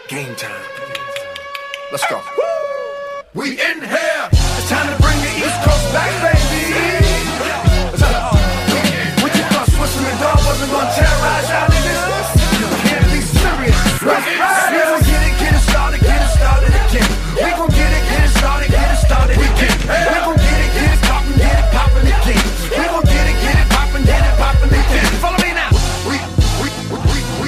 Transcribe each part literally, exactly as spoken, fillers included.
Game time. Let's go. We in here. It's time to bring the East Coast back, baby. What you thought Switzerland dog wasn't gonna terrorize y'all niggas? Here to be serious. Right, right. We gon' get it, get it started, get it started again. We gon' get it, get it started, get it started again. We gon' get it, get it poppin', get it poppin' again. We gon' get it, get it poppin', get it poppin' again. Follow me now. We, we, we, we,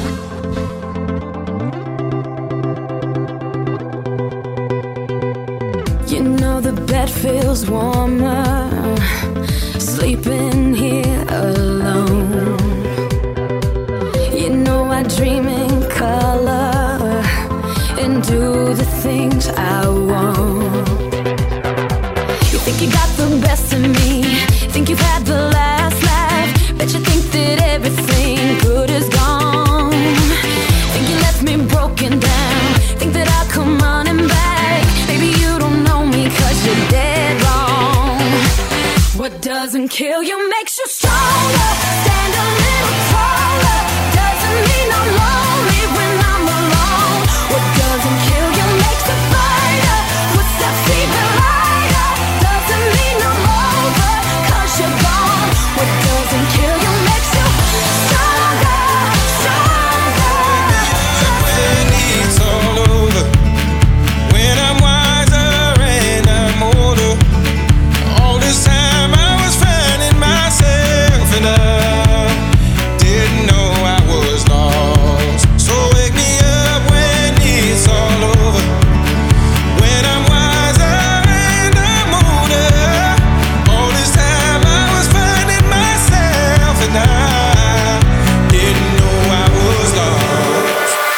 we. You know the bed feels warmer, sleeping here alone. You know I dream in color and do the things I want. You think you got the best of me, think you've had the last laugh, bet you think that everything good is gone. Think you left me broken down, think that I'll come running back. Maybe you don't know me cause you're dead wrong. What doesn't kill you makes you stronger. Stand a little taller. Doesn't mean I'm lonely when I'm alone. What doesn't kill you makes a fighter. Footsteps even lighter. Doesn't mean I'm over cause you're gone. What doesn't kill you makes you stronger, stronger. When it's all over, when I'm wiser and I'm older, all this time I was finding myself and I didn't know I was lost. So wake me up when it's all over, when I'm wiser and I'm older. All this time I was finding myself and I didn't know I was lost.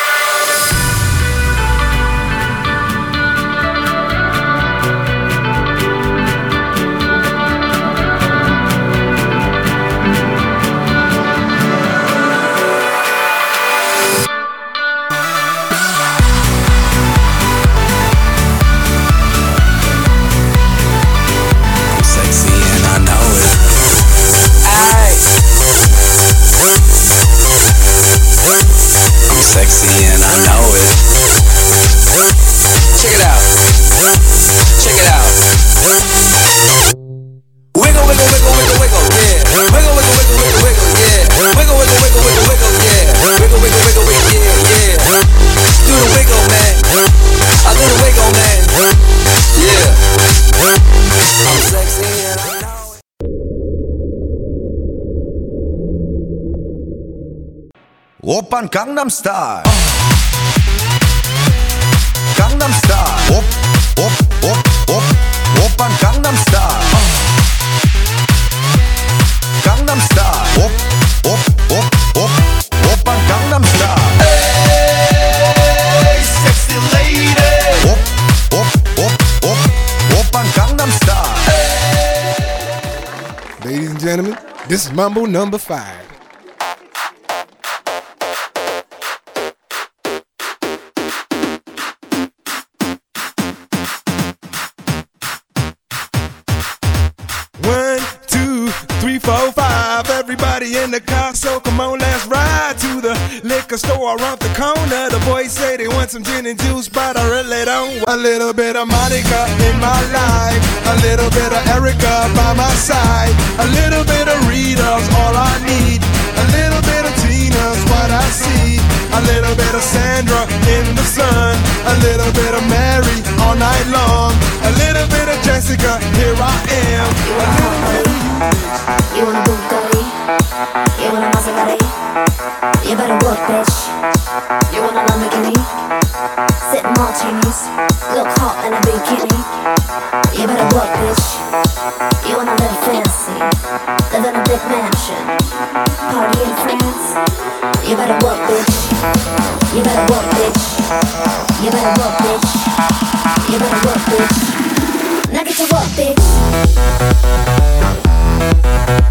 I'm sexy and I know it. Aye. I'm sexy and I know it. Check it out. Check it out. Wiggle, wiggle, wiggle, wiggle, wiggle, yeah. Wiggle, wiggle, wiggle, wiggle, wiggle, yeah. Wiggle, wiggle, wiggle, wiggle, wiggle, yeah. Wiggle, wiggle, wiggle, wiggle, yeah, yeah. Do the wiggle, man. I do the wiggle, man. Yeah. I'm sexy and I know it. 오빤 강남 스타일. 강남 스타일. 오, 오, 오, 오. 오빤 강남 스타일. 강남 스타일. 오, 오, 오, 오. 오빤 강남 스타일. Hey, sexy lady. 오, 오, 오, 오. 오빤 강남 스타일. Ladies and gentlemen, this is Mambo number five. One, two, three, four, five. Everybody in the car, so come on, let's ride to the liquor store around the corner. The boys say they want some gin and juice, but I really don't. A little bit of Monica in my life, a little bit of Erica by my side, a little bit of Rita's all I need, a little bit of Tina's what I see, a little bit of Sandra in the sun, a little bit of Mary all night long, a little bit of Jessica, here I am, a little bit of you. You want a Bugatti? You want a Maserati? You better work, bitch. You want a Lamborghini? Sitting martinis, look hot in a bikini. You better work, bitch. You wanna live fancy, live in a big mansion, party in France. You better work, bitch. You better work, bitch. You better work, bitch. You better work, bitch. Now get to work, bitch.